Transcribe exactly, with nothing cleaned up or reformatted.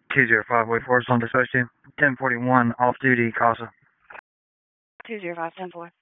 two zero five, wait for us on dispatch team. ten forty-one, off duty, CASA. two zero five, ten four.